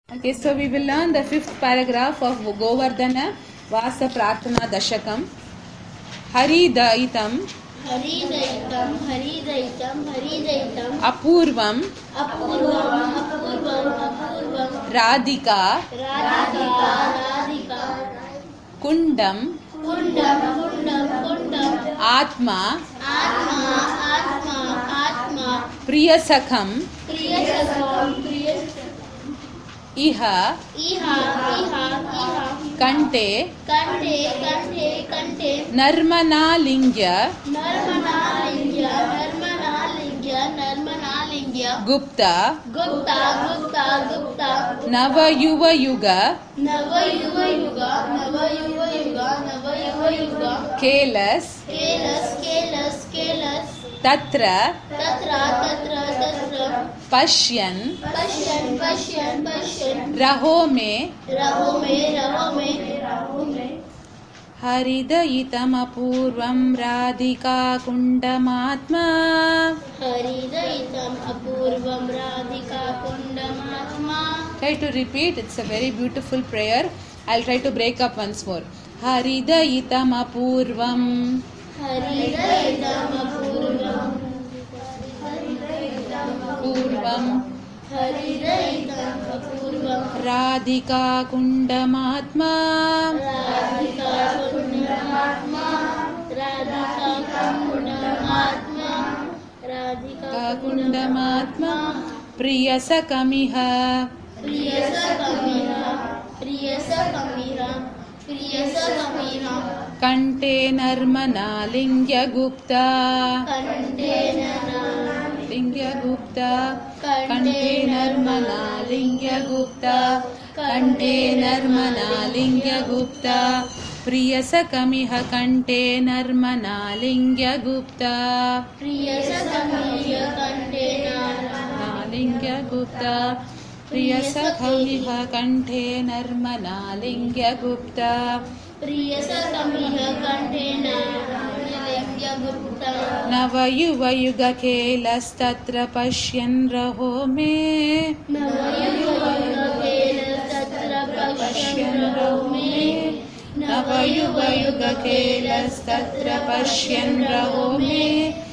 Okay, so we will learn the fifth paragraph of Govardhana Vasa Prarthana Dashakam. Haridaitam Apurvam Radhika Kundam Atma Priyasakham Iha Kante Narmanalingya Gupta Navayuva Yuga Kelas Tatra Pashyan Rahome Haridayitam Apurvam Radhika Kundamatma. Try to repeat, it's a very beautiful prayer. I'll try to break up once more. Haridayitam Apurvam Radhika Kundamatma Priyasakamiha Kante Narmanalingya Gupta Kante Narmanalingya Gupta Priyasakamiha Kante Narmanalingya Gupta Priyasakamiha Kante Narmanalingya Gupta Navayuva Yuga Kelas Tatra Pashyan Rahome Navayuva Yuga Kelas Tatra Pashyan Rahome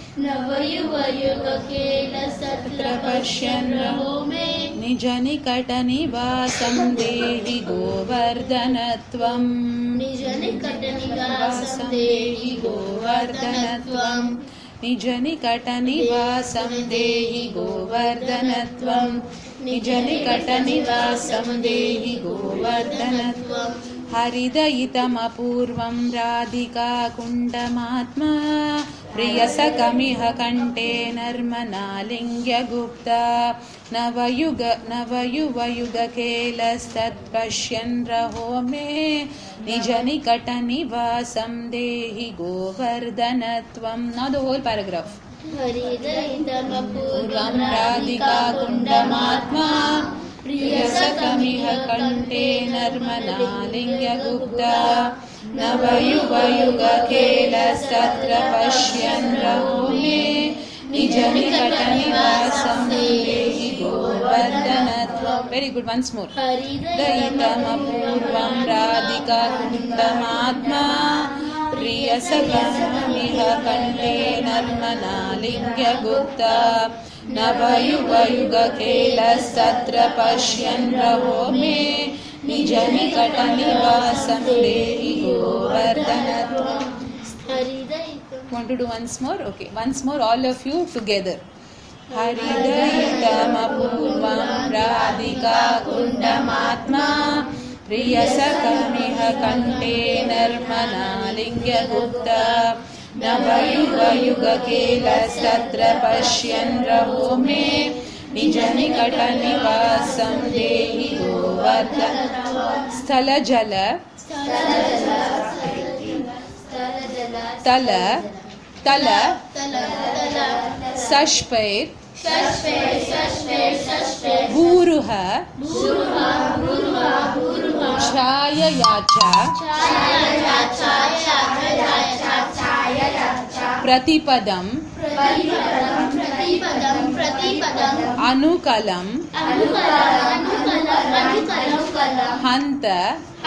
Nijani Katani Vasam Dehi Govardhanatvam Nijani Katani Vasam Dehi Govardhanatvam Haridayitam Apurvam Radhika Kundamatma Priyasakamiha Kante Narmanalingya Gupta Navayuva Yuga Kelas Pashyan Rahome Nijani Katani Vasam Dehi Govardhanatvam. Now the whole paragraph. Haridayitam Apurvam Radhika Kundamatma Priyasakamiha Kante Narmanalingya Gupta Navayuva Yuga Kelas Tatra Pashyan Rahome Nijani Katani Vasam Dehi Govardhanatvam. Very good, once more. Haridayitam Apurvam Radhika Kundamatma Priyasakamiha Kante Narmanalingya Gupta Navayuva Yuga Kelas Tatra Pashyan Rahome Nijani Katani Vasam Dehi Govardhanatvam. Want to do once more? Okay, once more, all of you together. Haridayitam Apurvam Radhika Kundamatma Priyasakamiha Kante Narmanalingya Gupta Navayuva Yuga Kelas Tatra Pashyan Rahome Nijani Katani Vasam Dehi Govardhanatvam. Sthala Jala Tala Sashpair Bhuruha Chaya Yacha Pratipadam Anukalam Hanta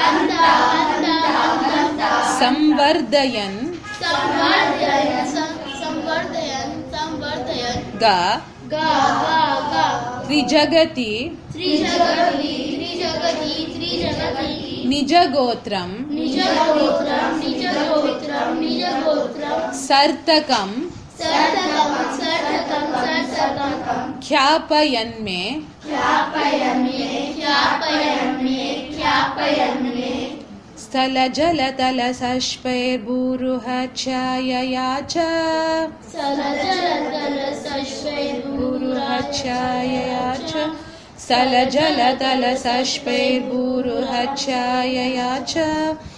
Samvardayan Ga Trijagati Nijagotram Sartakam Khyapayanme Sthala Jalatala Sashpair Buruha Chayayacha Buruha Chayayacha Sthala Jalatala Sashpair Buruha Chayayacha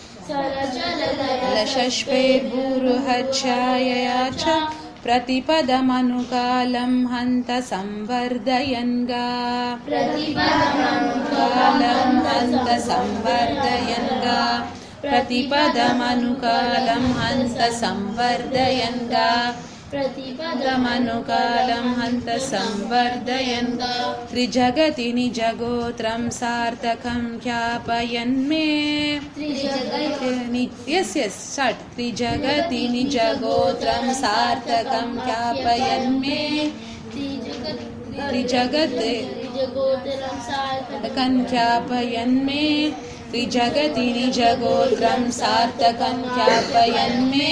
Lashashpair Buruha Chayayacha Pratipadamanukālam hanta samvardayanga Pratipadamanukālam hanta samvardayanga Pratipadamanukālam hanta samvardayanga Pratipadamanukālam hanta samvardayanga Trijagati nijagotram sartakam khyapayanme Yes, start. Trijagati nijagotram sartakam khyapayanme Trijagati khyapayanme Trijagati nijagotram sartakam khyapayanme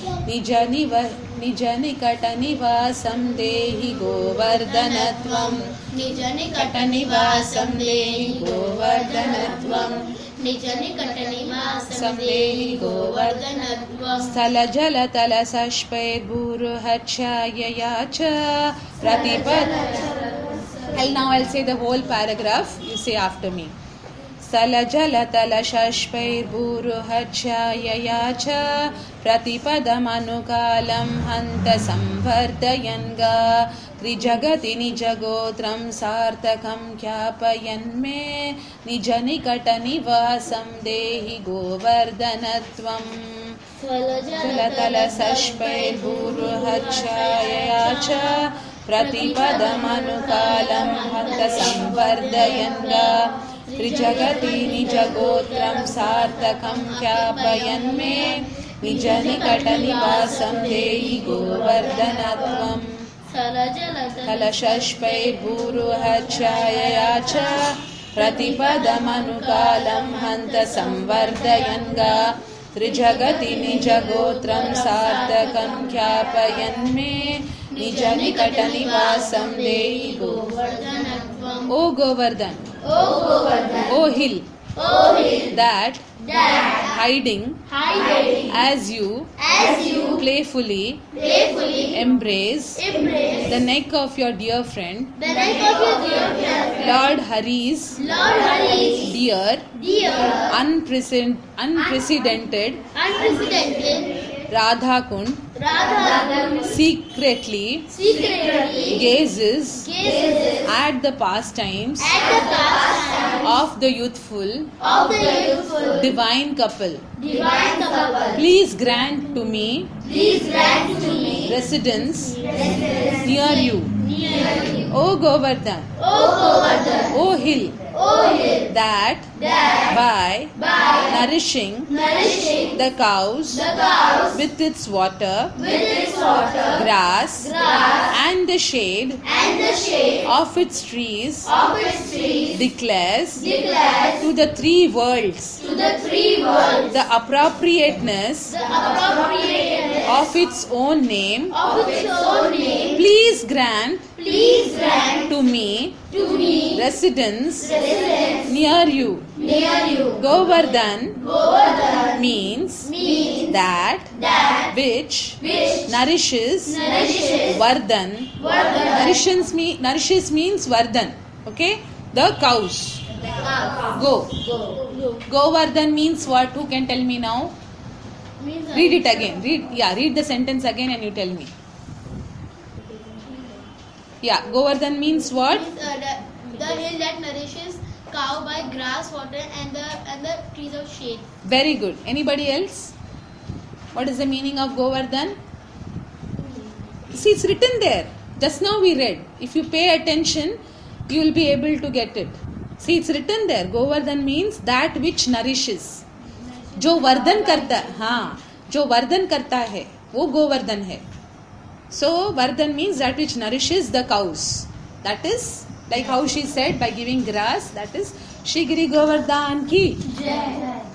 Nijanikatnivasam dehi govardhanatvam Nijanikatnivasam dehi govardhanatvam Nijanikatnivasam dehi govardhanatvam Sthala jalatala sashpair buruha chayayacha Pratipad. Now I'll say the whole paragraph. You say after me. Sthala jalatala sashpair buruha chayayacha Pratipadamanukālam hanta samvardayanga Trijagati nijagotram sartakam khyapayanme Nijanikatnivasam dehi govardhanatvam Jalatala sashpair buruha chayayacha Pratipadamanukālam hanta samvardayanga Trijagati nijagotram sartakam khyapayanme Nijanikatnivasam dehi govardhanatvam Kalashashpair buruha chayayacha Pratipadamanukālam hanta samvardayanga Trijagati nijagotram sartakam khyapayanme Nijanikatnivasam dehi govardhanatvam O Govardhan, O hill, that hiding as you playfully embrace the neck of your dear friend Lord Hari's dear unprecedented Radha Kund secretly gazes at the pastimes of the youthful divine couple. Please grant to me residence near you. O Govardhan, O hill, that by nourishing the cows with its water, grass, and the shade of its trees, declares to the three worlds the appropriateness of its own name. Please grant to me residence near you. Govardhan means that which nourishes. Vardhan nourishes means Vardhan. Okay, the cows. Go. Govardhan means what? Who can tell me now? Read it again. Read the sentence again and you tell me. Govardhan means what? The hill that nourishes cow by grass, water, and the trees of shade. Very good. Anybody else? What is the meaning of Govardhan? See, it's written there. Just now we read. If you pay attention, you will be able to get it. See, it's written there. Govardhan means that which nourishes. जो वर्धन करता है, हाँ, जो वर्धन करता है वो गोवर्धन है. So Vardhan means that which nourishes the cows. That is like how she said, by giving grass. That is Shri Giri Govardhan ki. Jai.